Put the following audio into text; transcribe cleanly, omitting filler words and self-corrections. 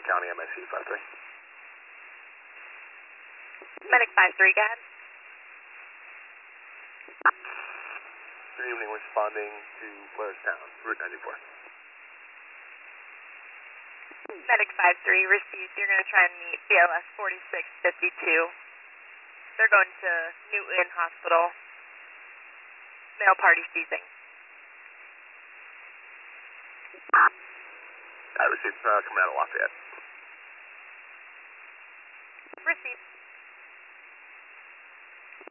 Sullivan County, MIC 53. Medic 53, go ahead. Good evening, responding to Blairstown, Route 94. Medic 53 received. You're going to try and meet BLS 4652. They're going to Newton Hospital. Male party seizing. I received coming out of Lafayette. Received.